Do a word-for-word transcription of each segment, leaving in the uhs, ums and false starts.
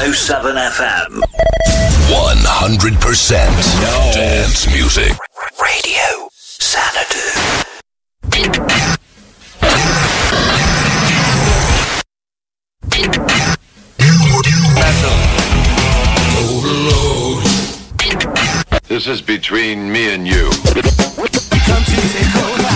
oh seven F M. one hundred percent no. Dance music. Radio Xanadu. Overload. This is between me and you. Come to take over.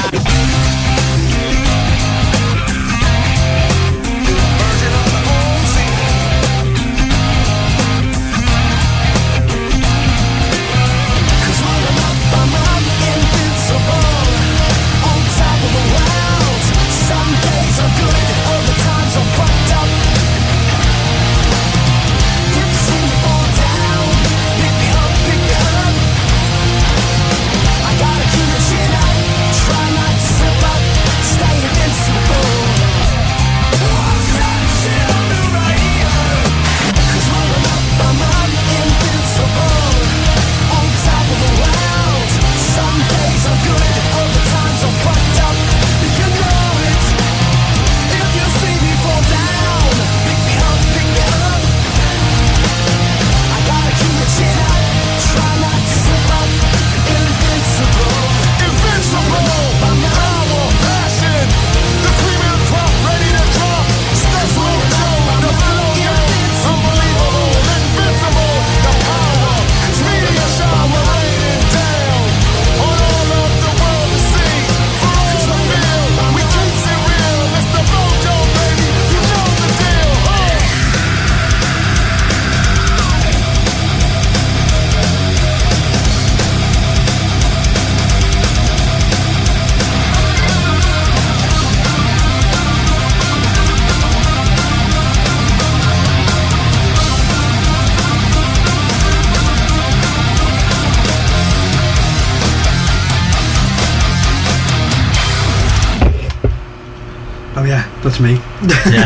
That's me. Yeah.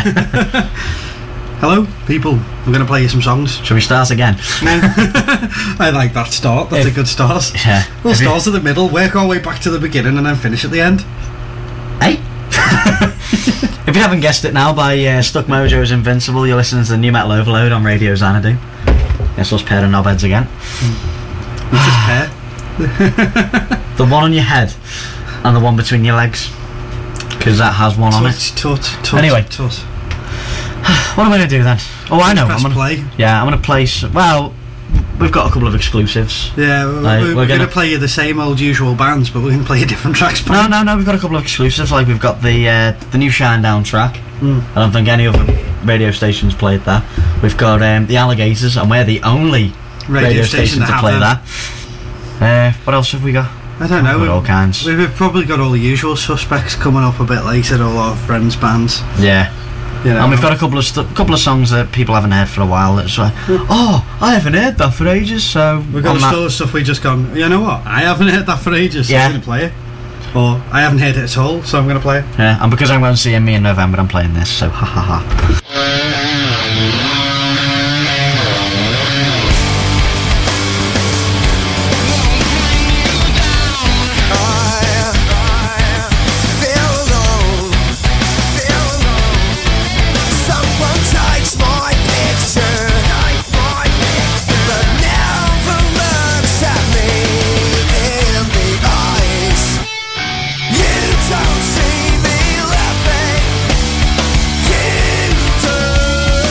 Hello, people. I'm going to play you some songs. Shall we start again? I like that start. That's if, a good start. Yeah. We'll if start you... at the middle, work our way back to the beginning, and then finish at the end. Hey? If you haven't guessed it now, by uh, Stuck Mojo's Invincible, you're listening to the New Metal Overload on Radio Xanadu. Guess us pair of knobheads again. Which is pair? The one on your head and the one between your legs. Because that has one tut, on it. Tut, tut, anyway, tut. What am I going to do then? Oh, I know. Press I'm gonna, play. Yeah, I'm going to play. Some, well, we've got a couple of exclusives. Yeah, we're, like, we're, we're going to play you the same old usual bands, but we're going to play you different tracks. No, no, no. We've got a couple of exclusives. Like we've got the uh, the new Shinedown track. Mm. I don't think any other radio stations played that. We've got um, the Alligators, and we're the only radio, radio station, station to play that. Uh, what else have we got? I don't know. We've got all kinds. We've probably got all the usual suspects coming up a bit later, all our friends' bands. Yeah. You know. And we've got a couple of st- couple of songs that people haven't heard for a while. That's like, oh, I haven't heard that for ages. So we've got a still of stuff we just gone. You know what? I haven't heard that for ages. So yeah. I'm gonna play it. Or I haven't heard it at all, so I'm gonna play it. Yeah. And because I'm going to see me in November, I'm playing this. So ha ha ha. Don't see me laughing. You do.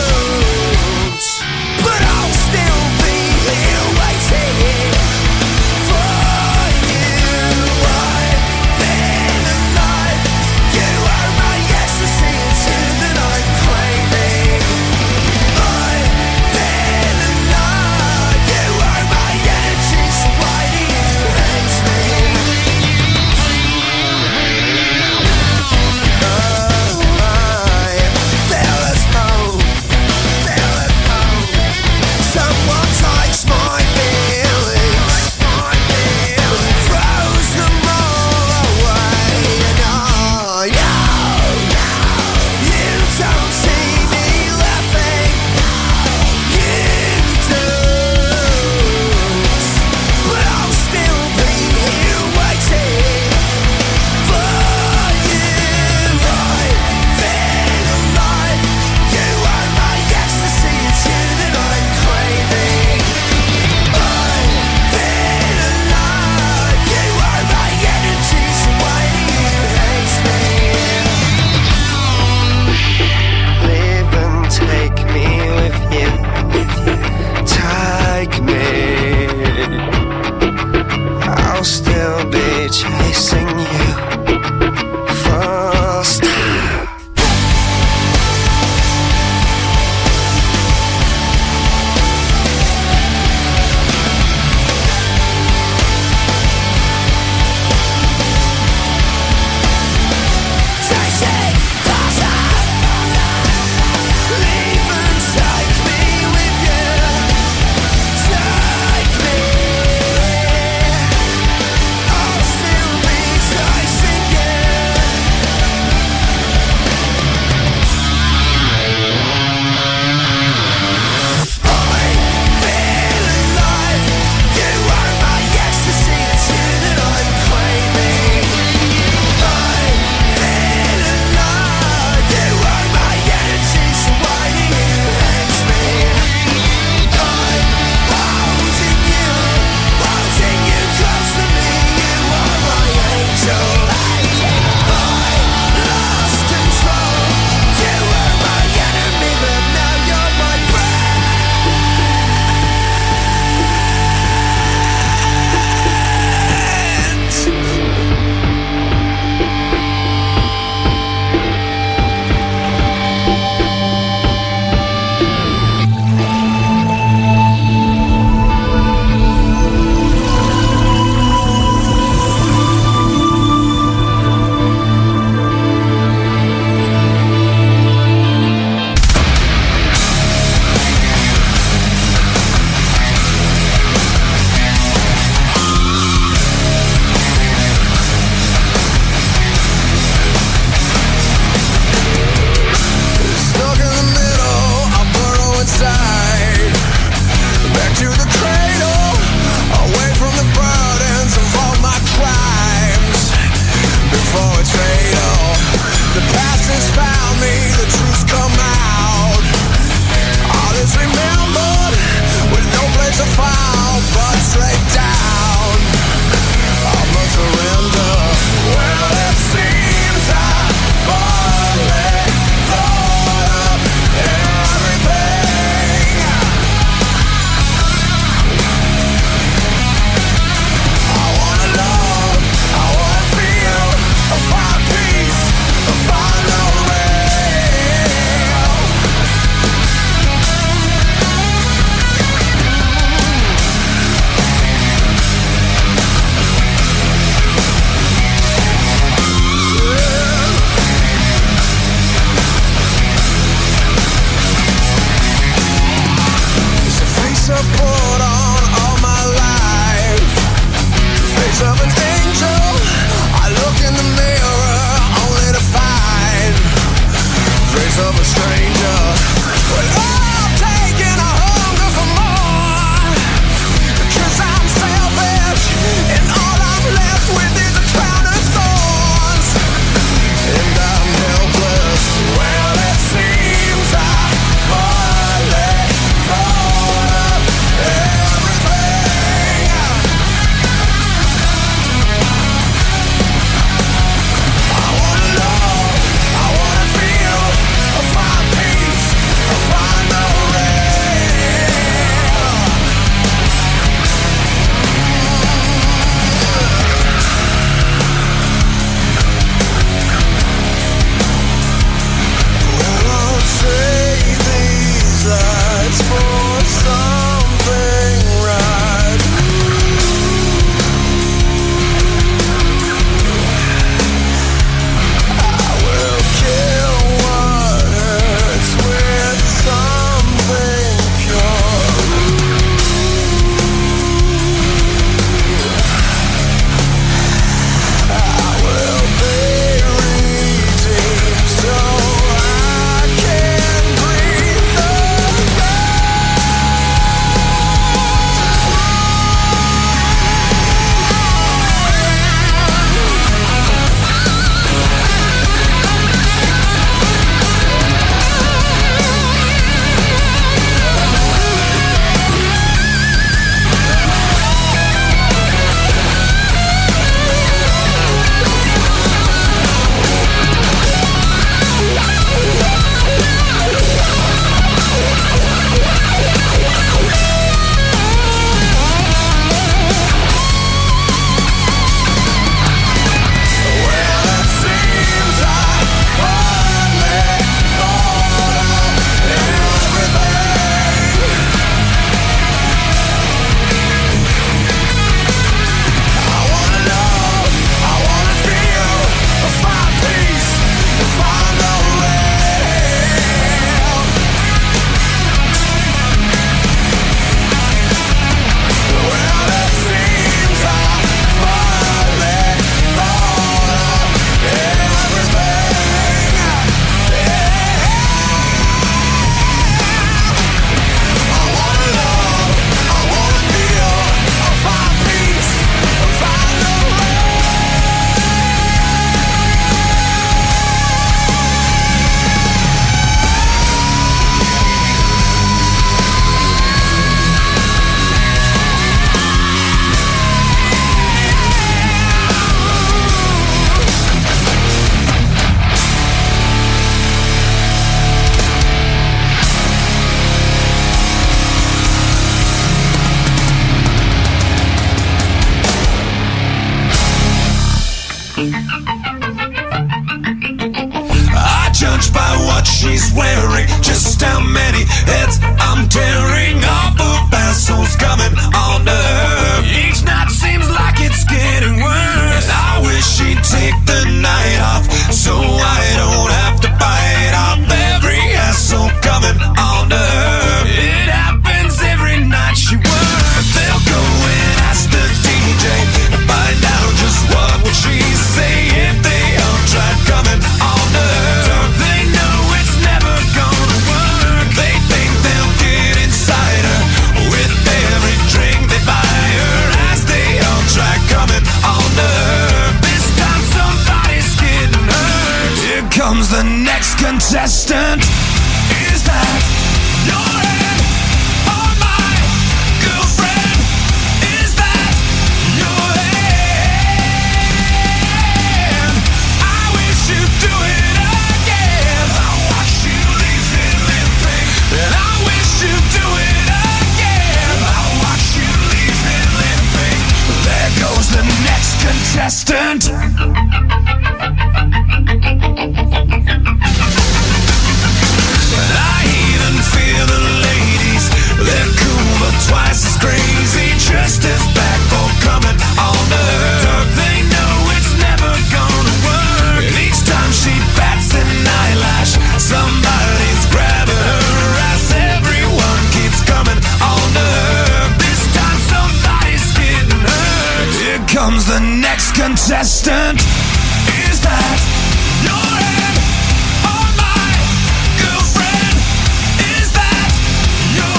come out. All is remembered with no place to fall, but straight down. I'm a surrender. Well, it seems I finally thought of everything. I wanna love, I wanna feel, I find peace, I find no I put on all my life, the face of an angel. I look in the mirror only to find the face of a stranger. Well, I'm taking a hunger for more, because I'm selfish, and all I'm left with is a crown of thorns, and I'm helpless. Well, it seems I finally thought of everything. I wanna love, I wanna feel, I find peace, I find no Well, I'll trade these lights for something right. I will kill what hurts with something pure. I will be redeemed so I can breathe I judge by what she's wearing, just how many heads I'm tearing off of vessels coming on her. Each night seems like it's getting worse, and I wish she'd take the night off so I don't have to bite off every hassle coming on her. It happens every night she works. They'll go and ask the D J to find out just what would she say if they all tried coming on her. Don't they know it's never gonna next contestant. Is that your hand on my girlfriend? Is that your hand? I wish you'd do it again. I watch you leave him limping, and I wish you'd do it again. I watch you leave him limping. There goes the next contestant. I even feel the ladies, they're cool but twice as crazy, just as bad for coming on to her. They know it's never gonna work, and each time she bats an eyelash, somebody's grabbing her ass. Everyone keeps coming on to her. This time somebody's getting hurt. Here comes the next contestant. Is that your hand on my girlfriend? Is that your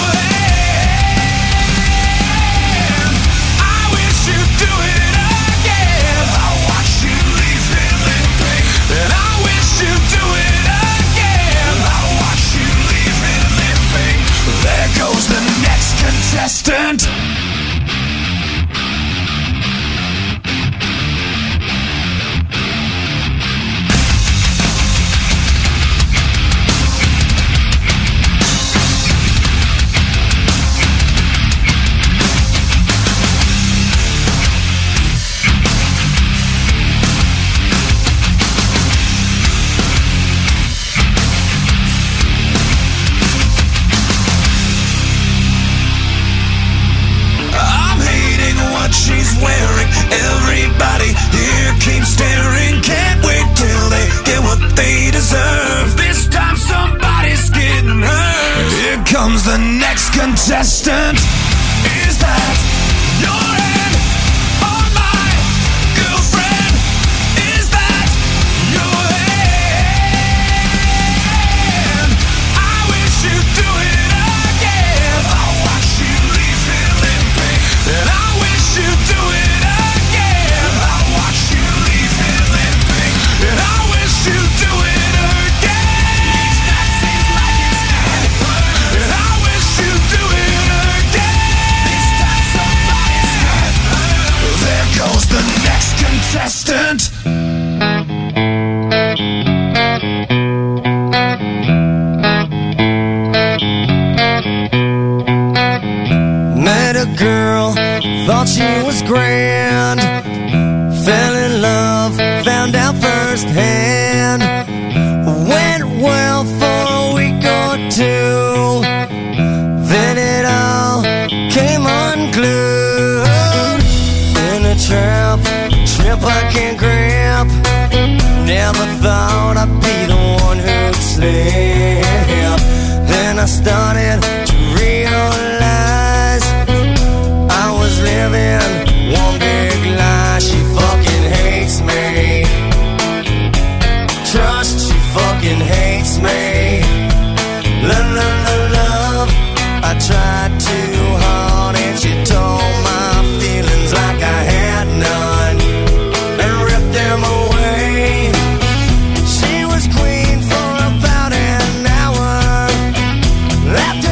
hand? I wish you'd do it again. I watch you leave him limping, and I wish you'd do it again. I watch you leave him limping. There goes the next contestant. She's wearing, everybody here keeps staring. Can't wait till they get what they deserve. This time somebody's getting hurt. Here comes the next contestant. Is that your hand on my girlfriend? Is that your hand? I wish you'd do it again. I watch you leave him limping, and I you do it again. I watch you leave him limping, and I wish you'd do it again. That seems like it's getting worse, and I wish you'd do it again. This time somebody's getting hurt. There goes the next contestant. Met a girl, thought she was grand, fell in love, found out firsthand. Went well for a week or two, then it all came unglued. In a trap, trip I can't grab. Never thought I'd be the one who'd slip. Then I started to realize I was living one big lie. She fucking hates me. Trust, she fucking hates me. Love, love, love, love. I tried too hard and she told my feelings like I had none and ripped them away. She was queen for about an hour. Left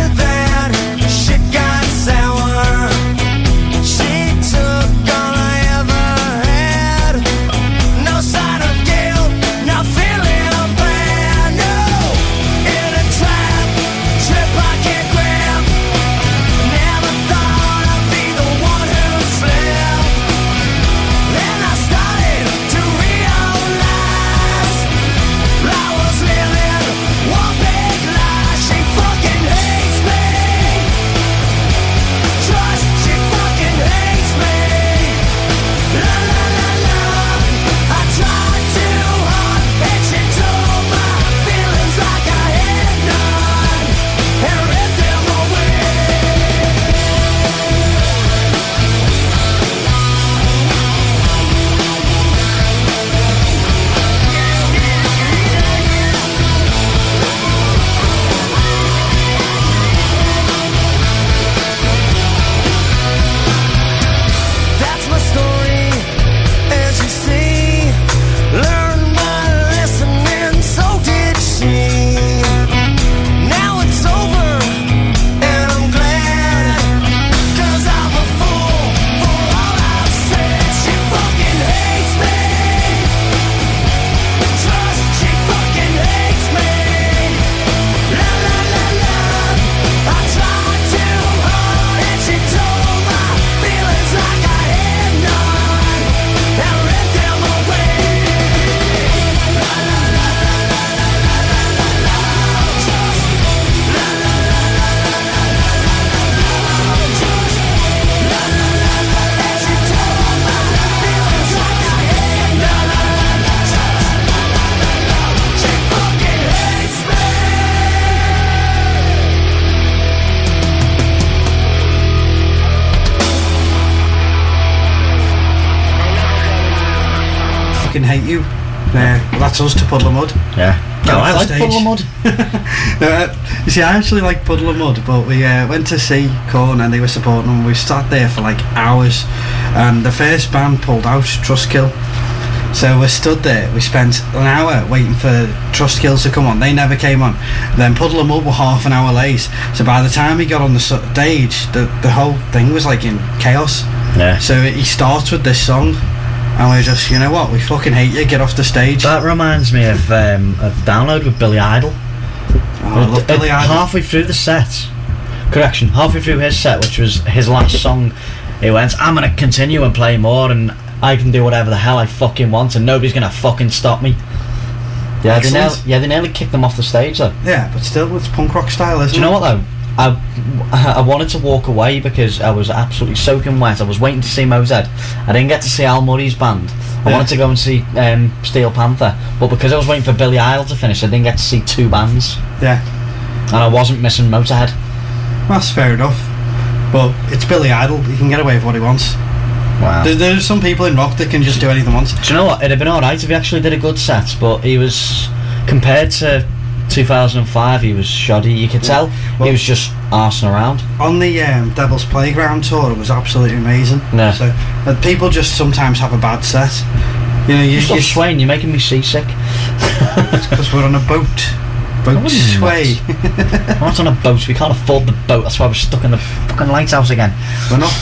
Hate You. Uh, well, that's us to Puddle of Mud. Yeah. Get No, off I the like stage. Puddle of Mud. No, uh, you see, I actually like Puddle of Mud, but we uh, went to see Korn and they were supporting them. We sat there for like hours, and the first band pulled out, Trustkill. So we stood there. We spent an hour waiting for Trustkill to come on. They never came on. Then Puddle of Mud were half an hour late. So by the time he got on the stage, the the whole thing was like in chaos. Yeah. So he starts with this song. And we're just, you know what, we fucking hate you, get off the stage. That reminds me of um, of Download with Billy Idol. Oh, I love Billy Uh, Idol. Halfway through the set, correction, halfway through his set, which was his last song, he went, I'm gonna continue and play more, and I can do whatever the hell I fucking want, and nobody's gonna fucking stop me. Yeah, they, Excellent. nearly, yeah, they nearly kicked them off the stage though. Yeah, but still, it's punk rock style, isn't Do you it? know what though? I, I wanted to walk away because I was absolutely soaking wet. I was waiting to see Mozed. I didn't get to see Al Murray's band. I Yeah. wanted to go and see um, Steel Panther, but because I was waiting for Billy Idol to finish, I didn't get to see two bands, Yeah, and I wasn't missing Motorhead. that's fair enough. But it's Billy Idol, he can get away with what he wants. Wow. There, there's some people in rock that can just do anything they want. Do you know what? It'd have been alright if he actually did a good set, but he was, compared to two thousand five, he was shoddy. You could tell Well- he was just arsing around. On the um, Devil's Playground tour, it was absolutely amazing. Yeah. So uh, people just sometimes have a bad set. You know, you Stop just swaying, you're making me seasick. because we're on a boat. Boat No, sway. I'm not on a boat, we can't afford the boat, that's why we're stuck in the fucking lighthouse again. We're not.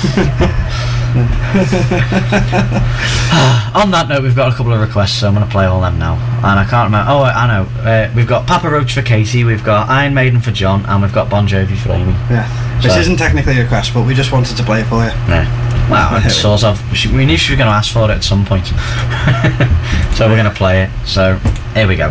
On that note, we've got a couple of requests, so I'm going to play all them now. And I can't remember. Oh, I know. Uh, we've got Papa Roach for Katie, we've got Iron Maiden for John, and we've got Bon Jovi for Amy. Yeah. This So- isn't technically a request, but we just wanted to play it for you. Yeah. Well, it's sort of. We, should, we knew she was going to ask for it at some point. So we're going to play it. So, here we go.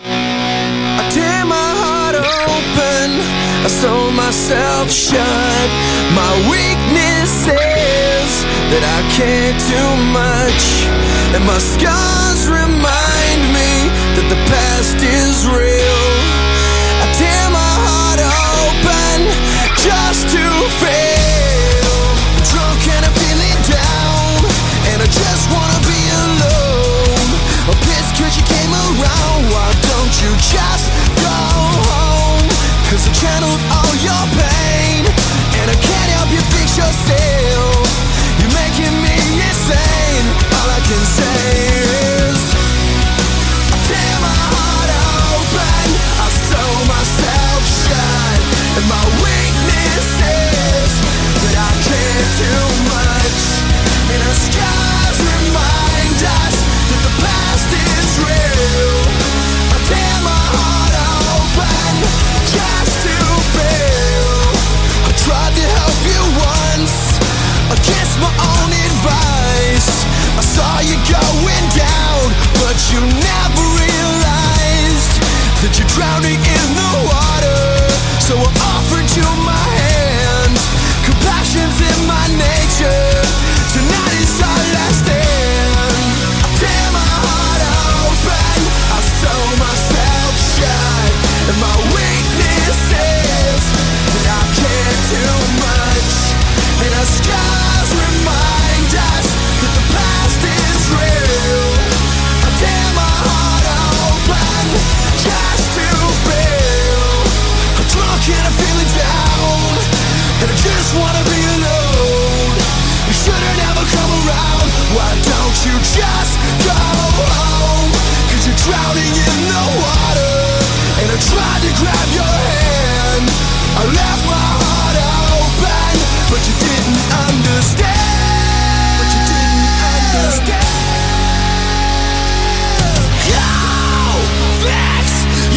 I tear my heart open, I sew myself shut. My weakness is that I can't do much, and my scars remind me that the past is real. I tear my heart open just to fail. I'm drunk and I'm feeling down, and I just wanna be alone. I'm pissed cause you came around, why don't you just go home? Cause I channeled all your pain, and I can't help you fix yourself. You're making me insane, all I can say is I tear my heart open, I sew myself shut, and my weakness is that I can't do much, and our scars remind us that the past is real. I tear my heart open just to feel. I tried to help you once, against my own advice. I saw you going down, but you never realized that you're drowning in the water. So I offered you my hand, compassion's in my nature. Tonight is our last stand. I tear my heart open, I sew myself shut, and my weakness is that I can't do much, and our scars remind us that the past is real. I tear my heart open just to feel. I'm drunk and I'm feeling down, and I just wanna be alone. You shouldn't ever come around, why don't you just go home? Cause you're drowning in the water, and I tried to grab your hand. I left my heart open, but you didn't understand. But you didn't understand. Go fix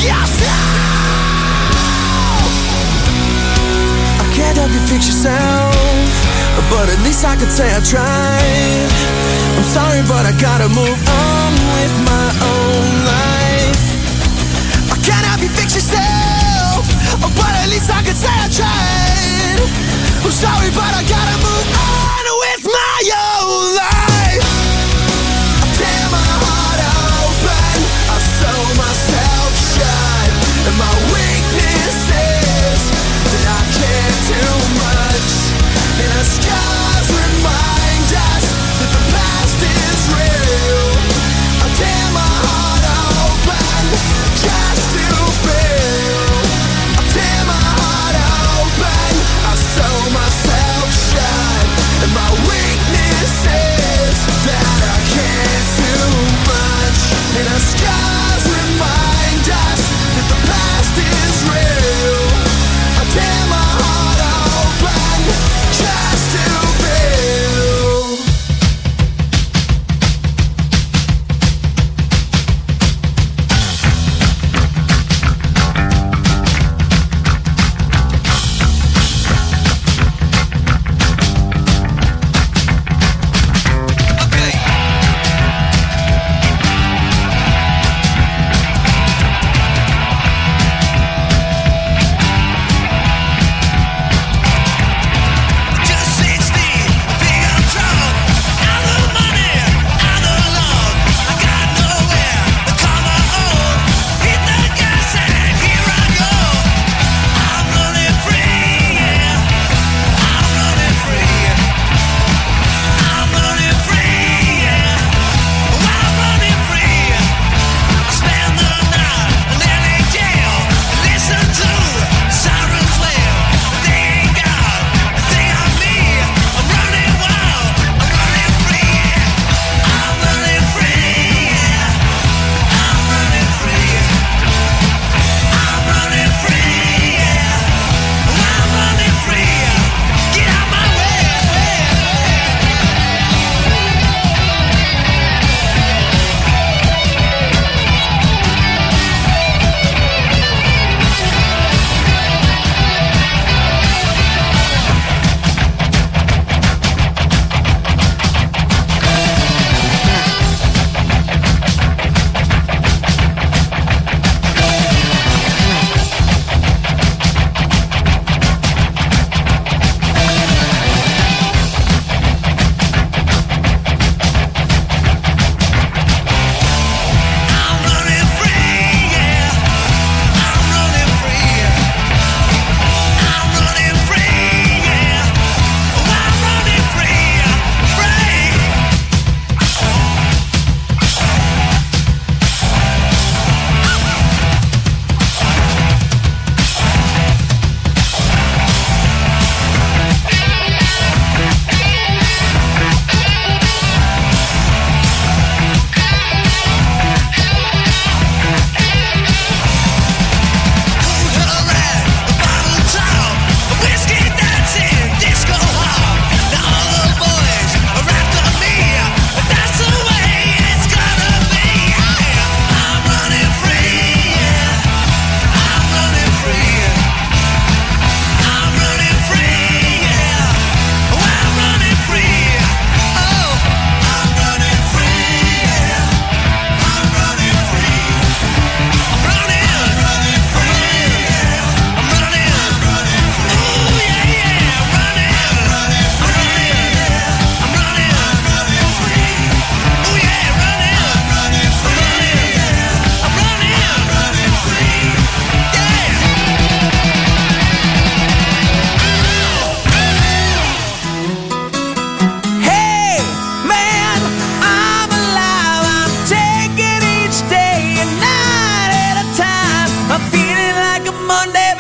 yourself. I can't help you fix yourself, but at least I could say I tried. I'm sorry, but I gotta move on with my own life. I can't help you fix yourself, but at least I could say I tried. I'm sorry, but I gotta move on with my own life. I tear my heart open, I sew myself shut, and my weakness is that I can't do much, and our scars remind us that the past is real. I tear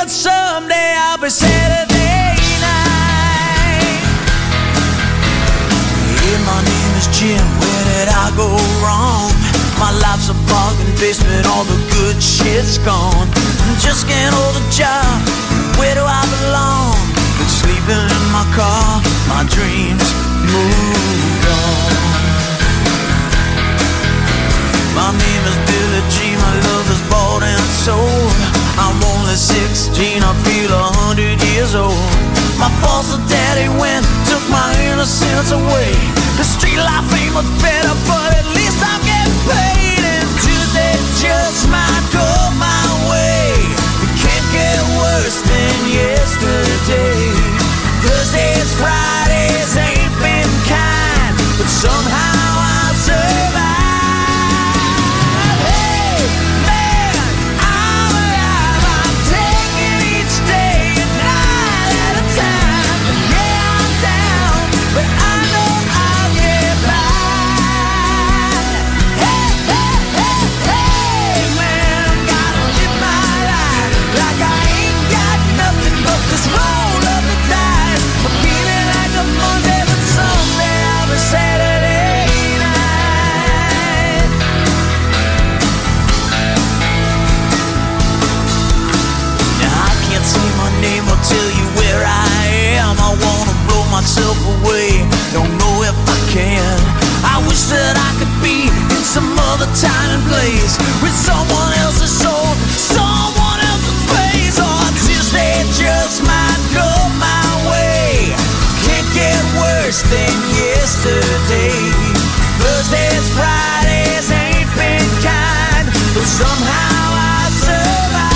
but someday I'll be Saturday night. Yeah, my name is Jim, where did I go wrong? My life's a bargain basement, all the good shit's gone. Just can't hold a job, where do I belong? Been sleeping in my car, my dreams moved on. My name is Billie Jean, my love is bought and sold. I'm only sixteen, I feel a hundred years old. My foster daddy went, took my innocence away. The street life ain't much better, but at least I'm getting paid. And Tuesday just might go my way. It can't get worse than yesterday. Thursdays, Fridays ain't been kind, but somehow I survive. Tell you where I am. I wanna blow myself away, don't know if I can. I wish that I could be in some other time and place, with someone else's soul, someone else's face. Oh, Tuesday just might go my way. Can't get worse than yesterday. Thursdays, Fridays ain't been kind, but somehow I survive.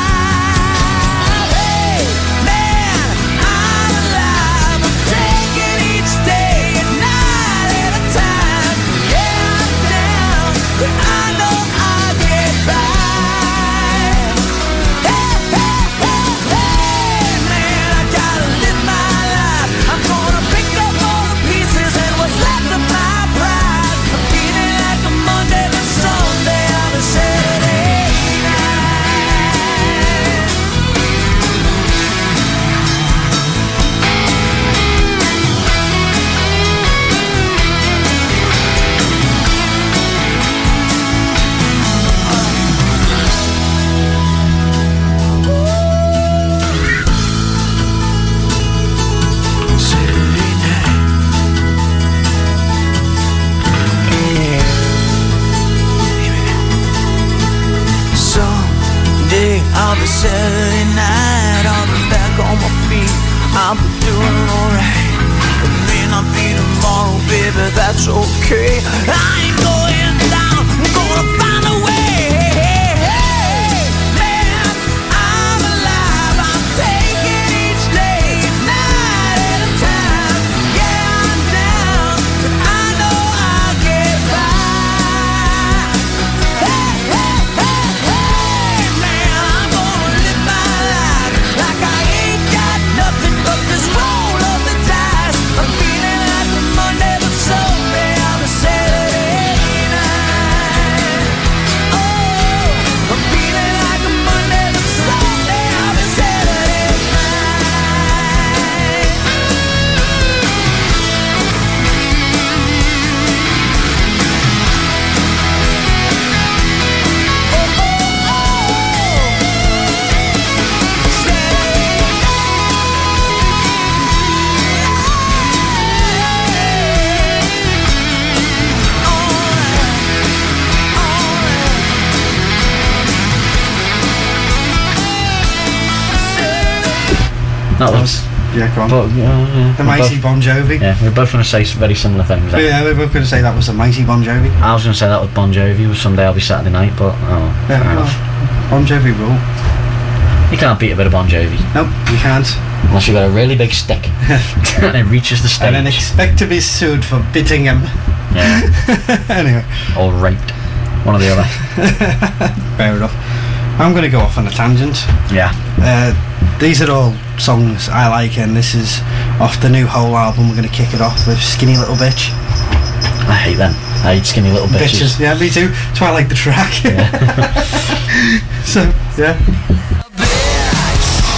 Saturday night, I'll be back on my feet. I'll be doing alright. It may not be tomorrow, baby, that's okay. I ain't going down, I'm gonna find a way. Hey, man, I'm alive. I'm taking each day, night at a time. Yeah, I'm down, but I know I'll get by. Hey, hey, hey, hey, man, I'm gonna live my life like I ain't got nothing but this roll of the dice. I'm feeling like a Monday, but someday I'll be Saturday night. Oh, I'm feeling like a Monday, but someday I'll be Saturday night. Oh, oh, oh. Saturday That was. Yeah, go on. But, uh, yeah, The we're Mighty both- Bon Jovi. Yeah, we're both going to say s- very similar things. Oh, eh? yeah, we were going to say that was the Mighty Bon Jovi. I was going to say that was Bon Jovi. Was someday I'll be Saturday night, but oh, Yeah, fair enough. well, Bon Jovi rule. You can't beat a bit of Bon Jovi Nope, you can't. unless you've got a really big stick and it reaches the stage. And then expect to be sued for biting him. Yeah, Anyway, or raped. One or the other. fair enough. I'm going to go off on a tangent. Yeah. Uh, these are all songs I like, and this is off the new Hole album. We're going to kick it off with Skinny Little Bitch. I hate them. I hate skinny little bitches. Bitches, yeah, me too. That's why I like the track. Yeah. So, yeah.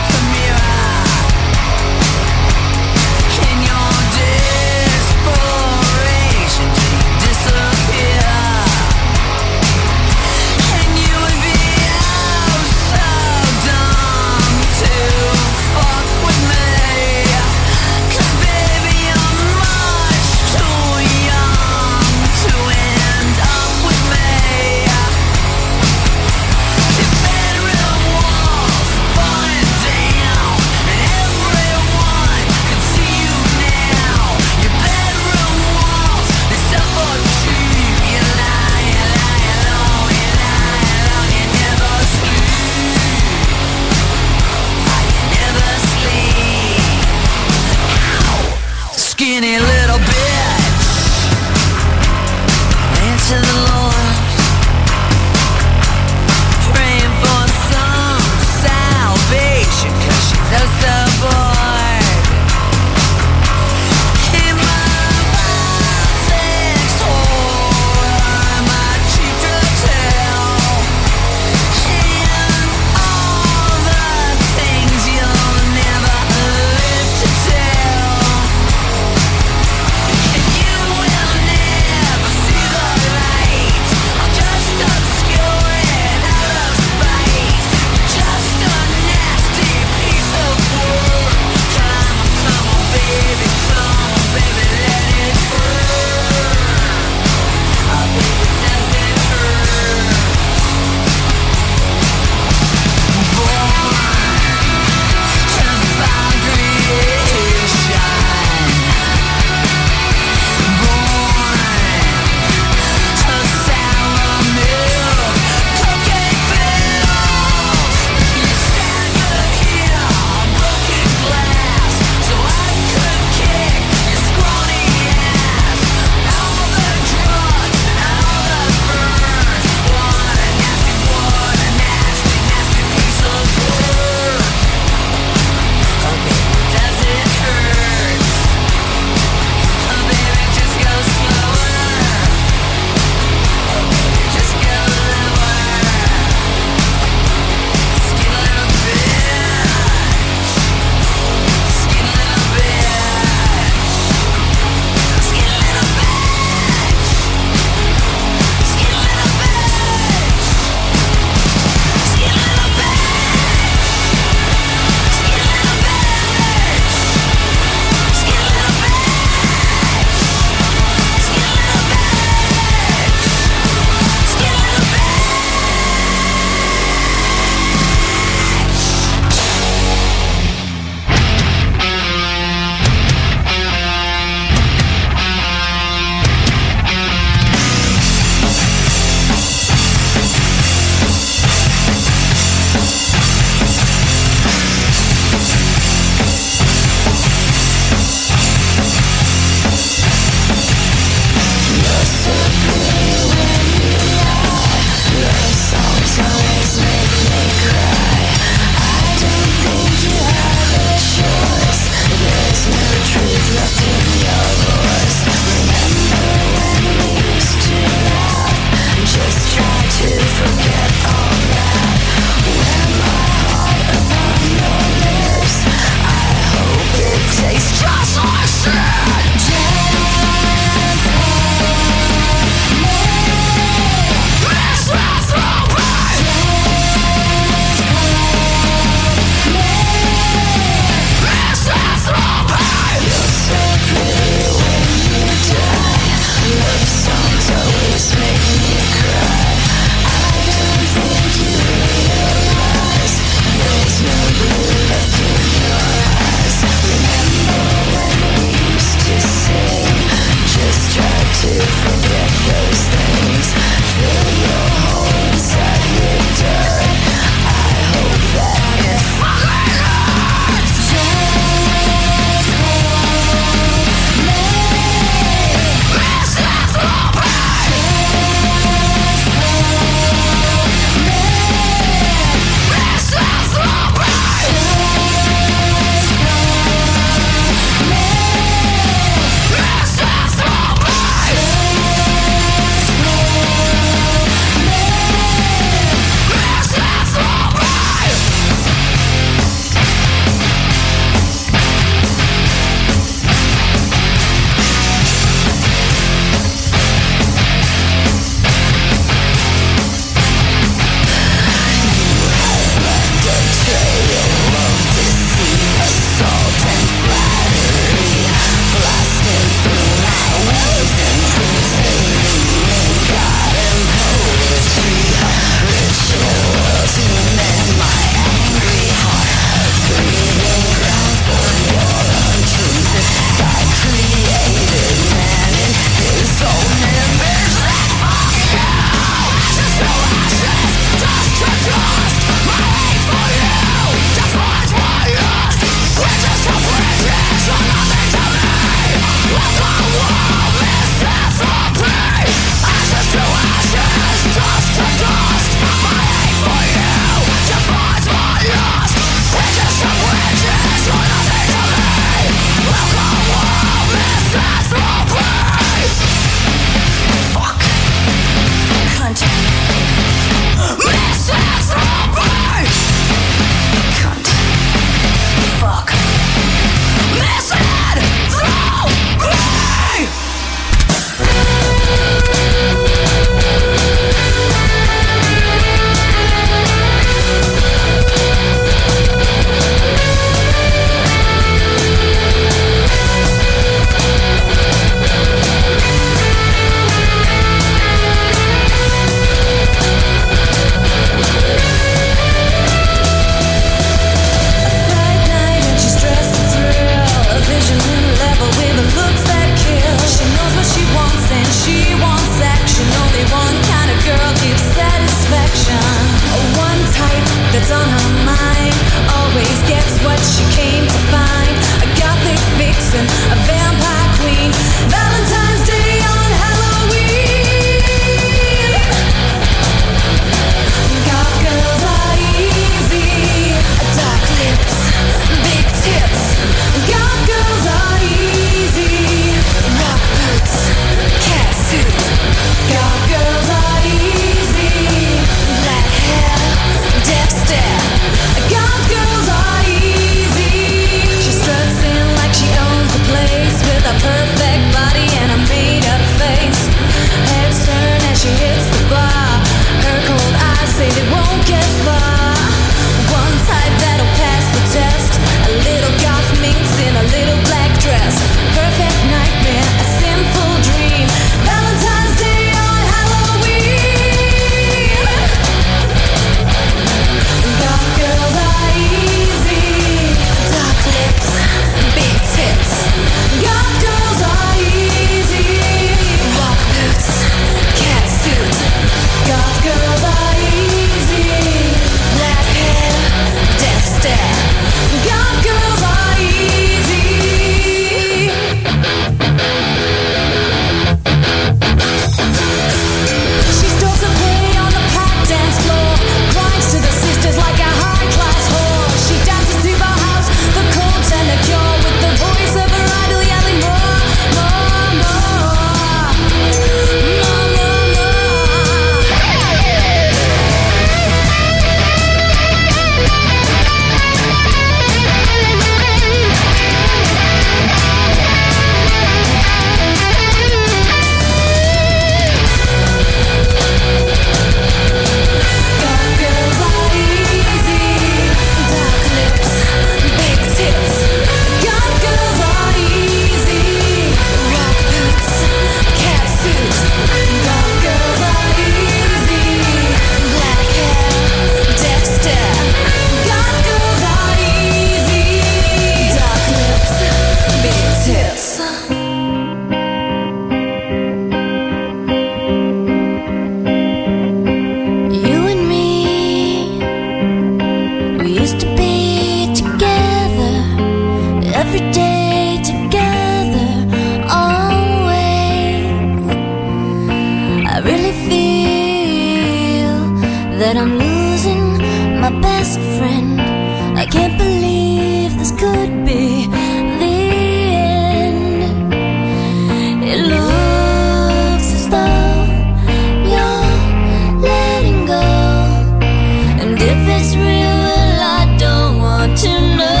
my best friend. I can't believe this could be the end. It looks as though you're letting go, and if it's real, well, I don't want to know.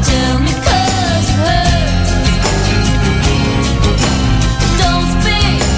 Tell me 'cause it hurts. Don't speak.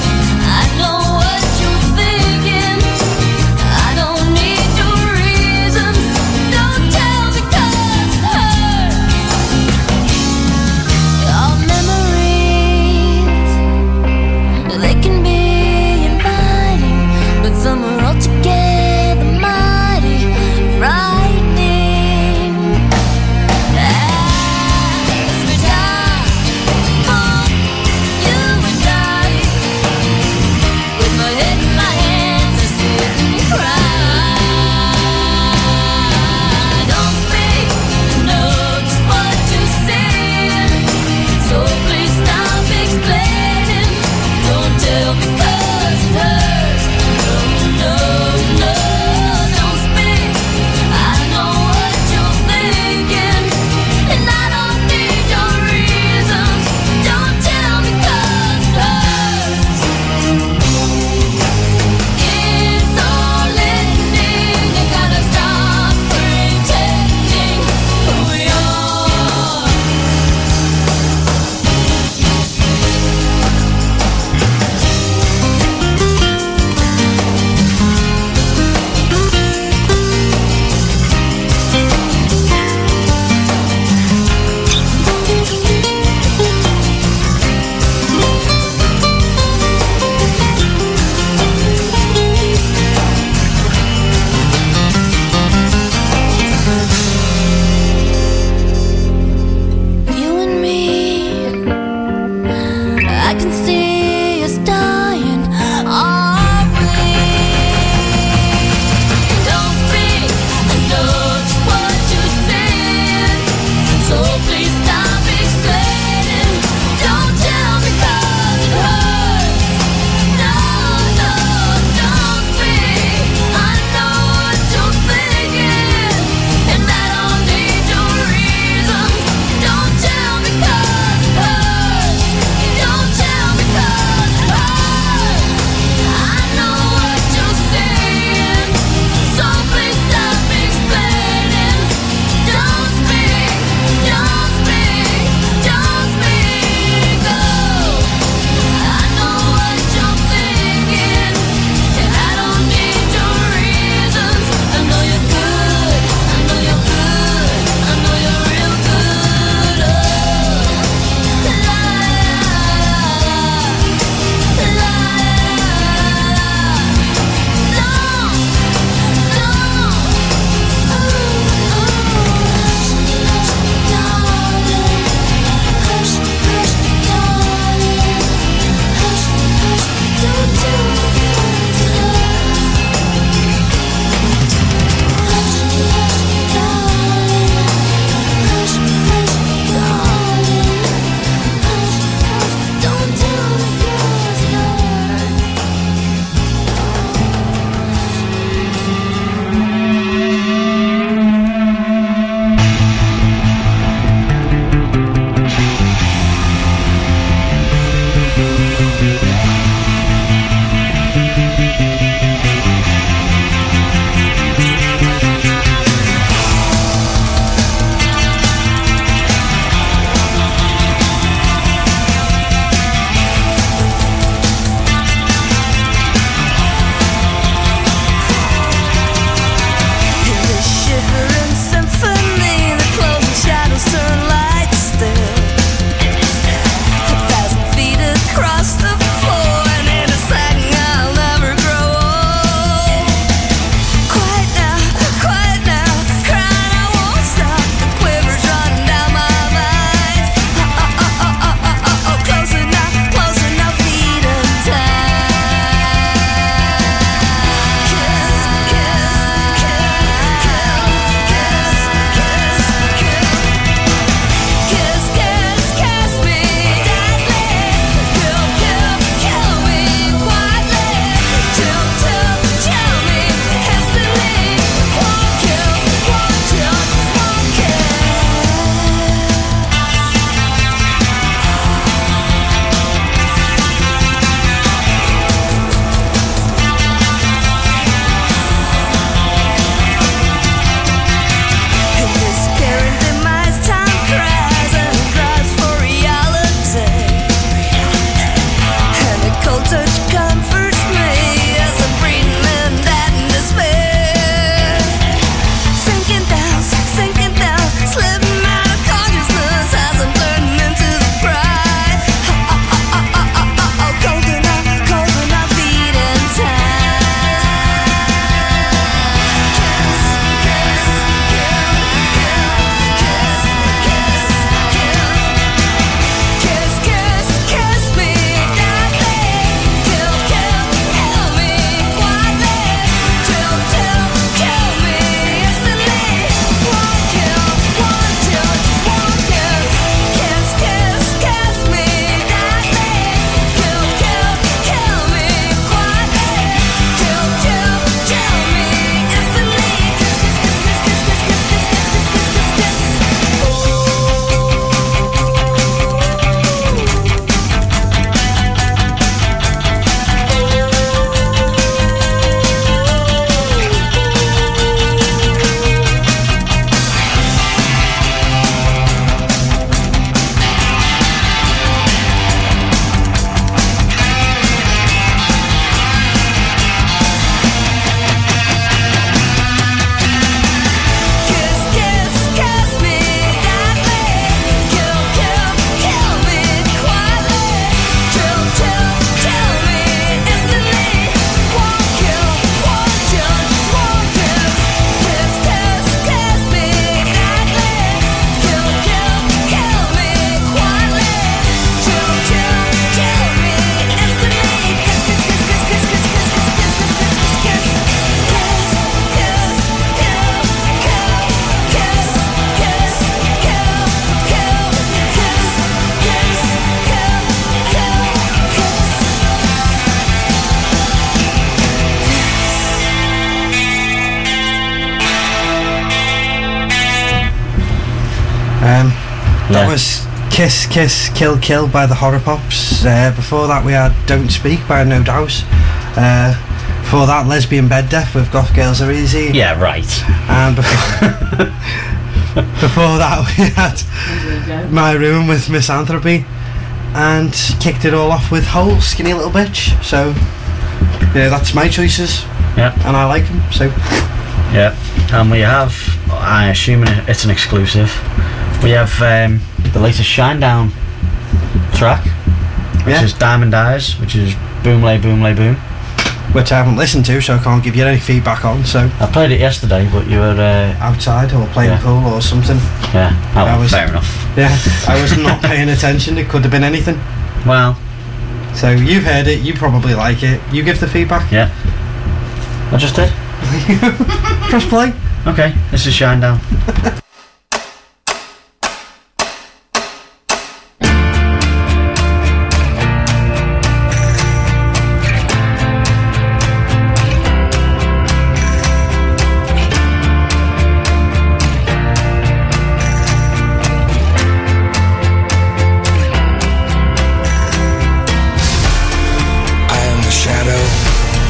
Kiss Kiss Kill Kill by the Horror Pops. Uh, before that we had Don't Speak by No Doubt. Uh, before that, Lesbian Bed Death with Goth Girls Are Easy. Yeah, right. And before, before that we had My Room with Misanthropy. And kicked it all off with Hole, Skinny Little Bitch. So, yeah, that's my choices. Yeah. And I like them, so. Yeah. And we have, I assume it's an exclusive, we have um, the latest Shinedown track, which Yeah. is Diamond Eyes, which is Boom Lay Boom Lay Boom. Which I haven't listened to, so I can't give you any feedback on, so. I played it yesterday, but you were... Uh, outside or playing yeah. pool or something. Yeah, oh, I was, fair enough. Yeah, I was not paying attention, it could have been anything. Well. So you've heard it, you probably like it, you give the feedback. Yeah. I just did. Press play. Okay, this is Shinedown.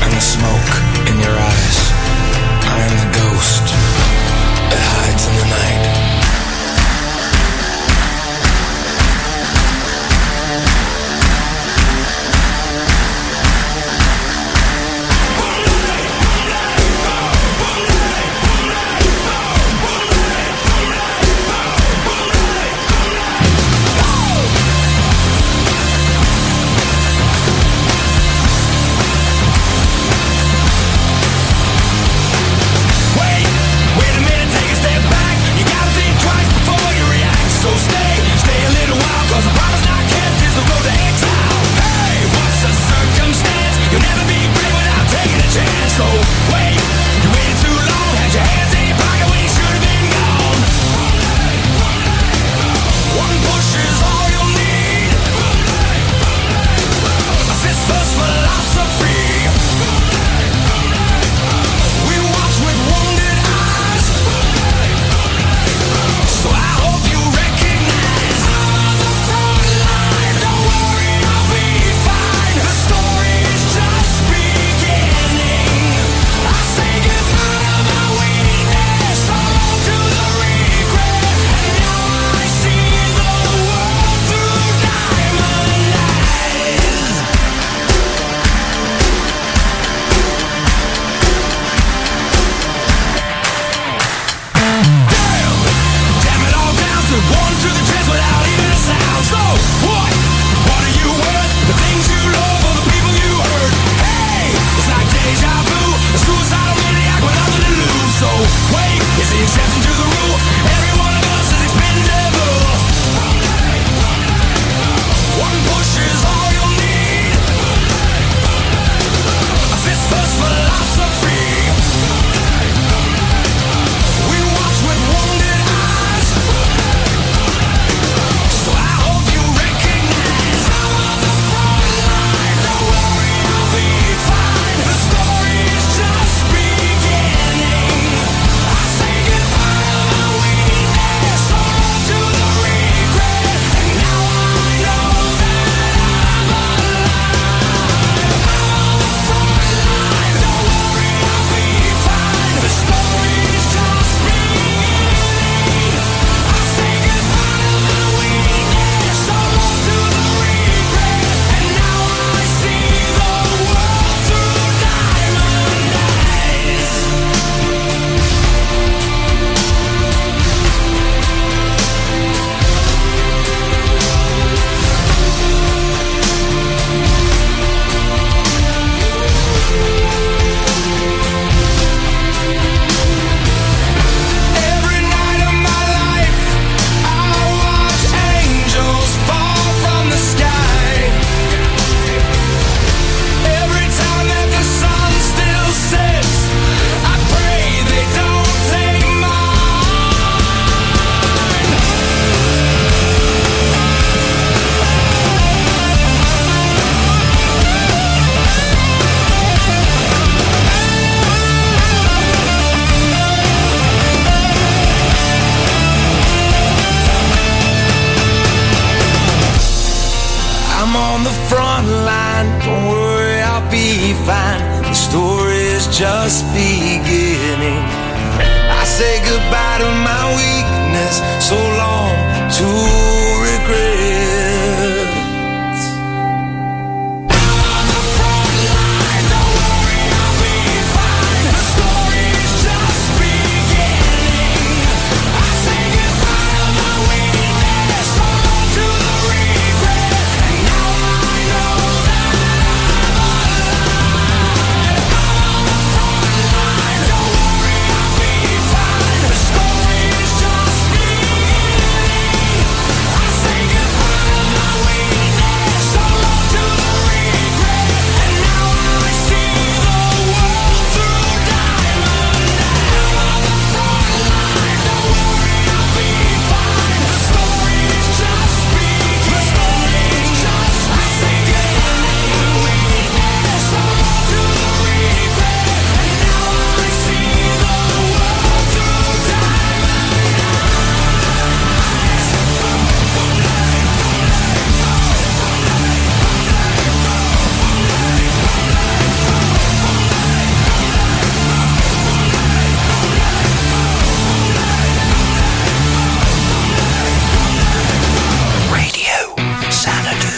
Smoke in your eyes. I am the ghost that hides in the night. on the front line. Don't worry, I'll be fine. The story is just beginning. I say goodbye to my weakness, so long to regret. On the front line, don't worry, I'll be fine. The story is just beginning. I say goodbye to my weakness, so long to the regret. And now I know that I'm alive. On the front line, don't worry, I'll be fine. The story is just beginning. I say goodbye to my weakness, so long to the regret. And now I see the world through diamond. On the front line, don't worry, I'll be fine. The story is just beginning. The story is just I say goodbye to my weakness, so long to the regret. And now I see the world through Radio Xanadu.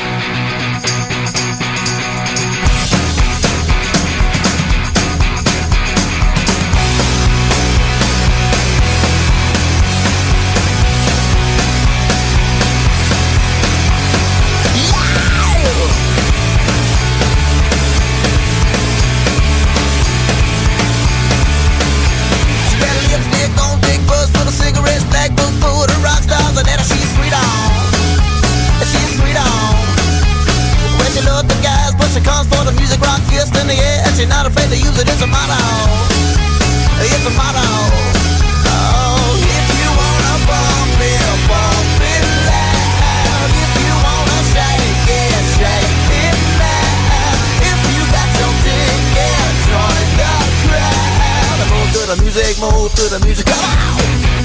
She got a lipstick on, big buzz full of cigarettes, black book full of rock stars, and that she's sweet on. She's sweet on. When she loves the guys, but she comes for the music, rock fist in the air, and she's not afraid to use it. It's a motto. It's a motto. Oh, if you wanna bump it, bump it loud. If you wanna shake it, shake it loud. If you got your ticket, join the crowd. Move to the music, move to the music. Come on.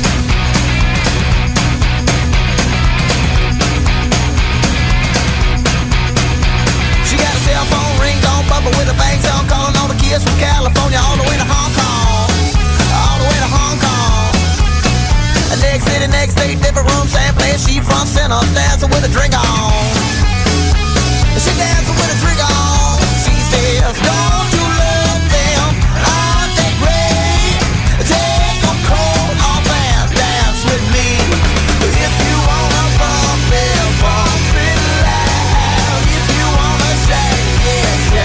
She got a cell phone, rings on, bubble with a bang sound, calling all the kids from California all the way to Hong Kong, all the way to Hong Kong. The next city, next state, different room, same place. She front center, dancing with a drink on.